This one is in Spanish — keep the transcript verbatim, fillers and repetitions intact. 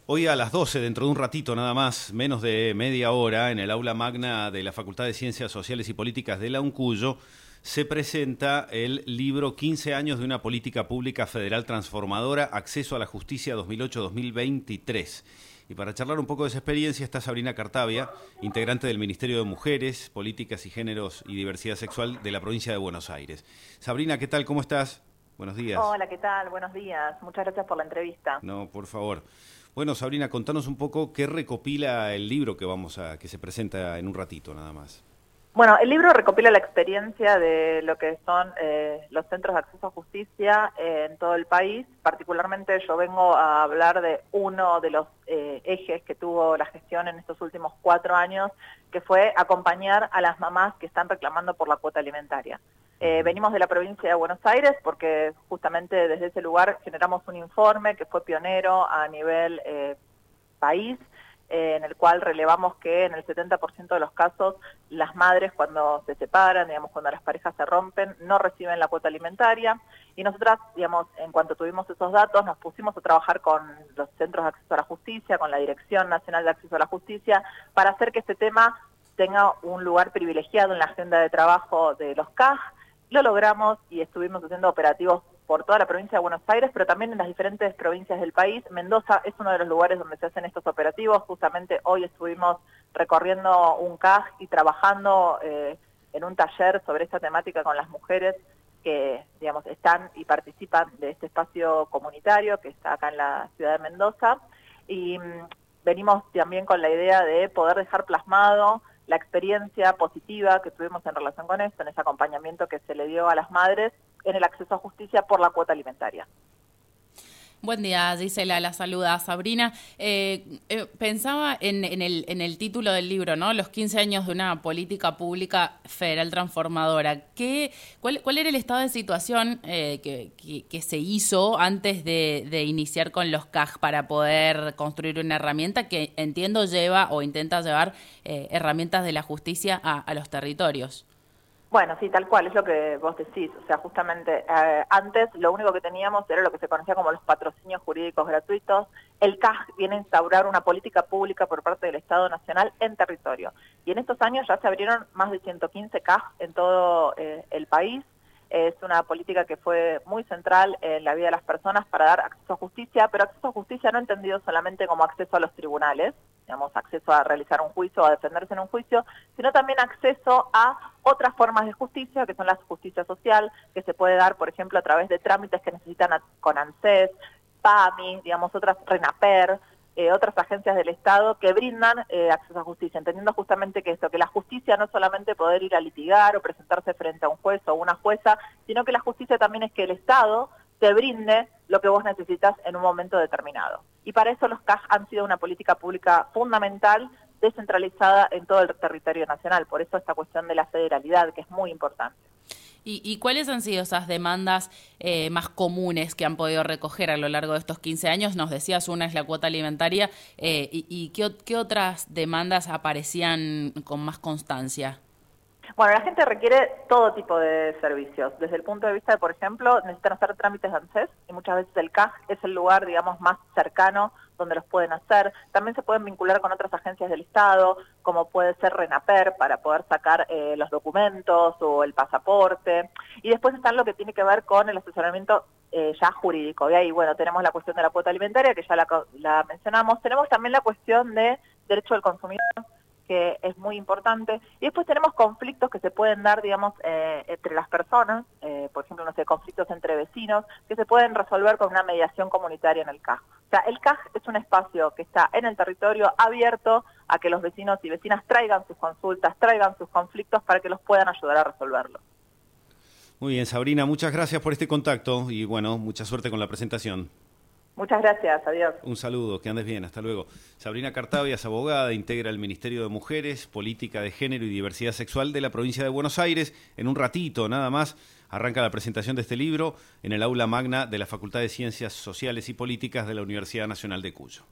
Hoy a las doce, dentro de un ratito nada más, menos de media hora, en el aula magna de la Facultad de Ciencias Sociales y Políticas de la UNCUYO, se presenta el libro quince años de una política pública federal transformadora, acceso a la justicia dos mil ocho a dos mil veintitrés. Y para charlar un poco de esa experiencia está Sabrina Cartavia, integrante del Ministerio de Mujeres, Políticas y Géneros y Diversidad Sexual de la provincia de Buenos Aires. Sabrina, ¿qué tal? ¿Cómo estás? Buenos días. Hola, ¿qué tal? Buenos días. Muchas gracias por la entrevista. No, por favor. Bueno, Sabrina, contanos un poco qué recopila el libro que vamos a que se presenta en un ratito nada más. Bueno, el libro recopila la experiencia de lo que son eh, los centros de acceso a justicia eh, en todo el país. Particularmente yo vengo a hablar de uno de los eh, ejes que tuvo la gestión en estos últimos cuatro años, que fue acompañar a las mamás que están reclamando por la cuota alimentaria. Eh, venimos de la provincia de Buenos Aires porque justamente desde ese lugar generamos un informe que fue pionero a nivel eh, país, eh, en el cual relevamos que en el setenta por ciento de los casos las madres cuando se separan, digamos, cuando las parejas se rompen, no reciben la cuota alimentaria. Y nosotras, digamos, en cuanto tuvimos esos datos, nos pusimos a trabajar con los centros de acceso a la justicia, con la Dirección Nacional de Acceso a la Justicia, para hacer que este tema tenga un lugar privilegiado en la agenda de trabajo de los C A G. Lo logramos y estuvimos haciendo operativos por toda la provincia de Buenos Aires, pero también en las diferentes provincias del país. Mendoza es uno de los lugares donde se hacen estos operativos. Justamente hoy estuvimos recorriendo un C A G y trabajando eh, en un taller sobre esta temática con las mujeres que, digamos, están y participan de este espacio comunitario que está acá en la ciudad de Mendoza. Y mmm, venimos también con la idea de poder dejar plasmado la experiencia positiva que tuvimos en relación con esto, en ese acompañamiento que se le dio a las madres en el acceso a justicia por la cuota alimentaria. Buen día, Gisela, la saluda Sabrina. Eh, eh, pensaba en, en, el, en el título del libro, ¿no? Los quince años de una política pública federal transformadora. ¿Qué, cuál, ¿Cuál era el estado de situación eh, que, que, que se hizo antes de, de iniciar con los C A G para poder construir una herramienta que entiendo lleva o intenta llevar eh, herramientas de la justicia a, a los territorios? Bueno, sí, tal cual, es lo que vos decís. O sea, justamente eh, antes lo único que teníamos era lo que se conocía como los patrocinios jurídicos gratuitos. El C A G viene a instaurar una política pública por parte del Estado Nacional en territorio. Y en estos años ya se abrieron más de ciento quince C A G en todo eh, el país. Es una política que fue muy central en la vida de las personas para dar acceso a justicia, pero acceso a justicia no entendido solamente como acceso a los tribunales, digamos, acceso a realizar un juicio o a defenderse en un juicio, sino también acceso a otras formas de justicia, que son la justicia social, que se puede dar, por ejemplo, a través de trámites que necesitan a, con ANSES, PAMI, digamos, otras RENAPER, eh, otras agencias del Estado que brindan eh, acceso a justicia, entendiendo justamente que esto, que la justicia no es solamente poder ir a litigar o presentarse frente a un juez o una jueza, sino que la justicia también es que el Estado te brinde lo que vos necesitas en un momento determinado. Y para eso los C A G han sido una política pública fundamental, descentralizada en todo el territorio nacional. Por eso esta cuestión de la federalidad, que es muy importante. ¿Y, y cuáles han sido esas demandas eh, más comunes que han podido recoger a lo largo de estos quince años? Nos decías, una es la cuota alimentaria. Eh, ¿Y, y qué, qué otras demandas aparecían con más constancia? Bueno, la gente requiere todo tipo de servicios. Desde el punto de vista de, por ejemplo, necesitan hacer trámites de ANSES y muchas veces el C A G es el lugar, digamos, más cercano donde los pueden hacer. También se pueden vincular con otras agencias del Estado, como puede ser RENAPER, para poder sacar eh, los documentos o el pasaporte. Y después está lo que tiene que ver con el asesoramiento eh, ya jurídico. Y ahí, bueno, tenemos la cuestión de la cuota alimentaria, que ya la, la mencionamos. Tenemos también la cuestión de derecho del consumidor, que es muy importante, y después tenemos conflictos que se pueden dar, digamos, eh, entre las personas, eh, por ejemplo, no sé, conflictos entre vecinos, que se pueden resolver con una mediación comunitaria en el C A G. O sea, el C A G es un espacio que está en el territorio abierto a que los vecinos y vecinas traigan sus consultas, traigan sus conflictos para que los puedan ayudar a resolverlos. Muy bien, Sabrina, muchas gracias por este contacto y, bueno, mucha suerte con la presentación. Muchas gracias, adiós. Un saludo, que andes bien, hasta luego. Sabrina Cartavia es abogada, integra el Ministerio de Mujeres, Política de Género y Diversidad Sexual de la provincia de Buenos Aires. En un ratito, nada más, arranca la presentación de este libro en el aula magna de la Facultad de Ciencias Sociales y Políticas de la Universidad Nacional de Cuyo.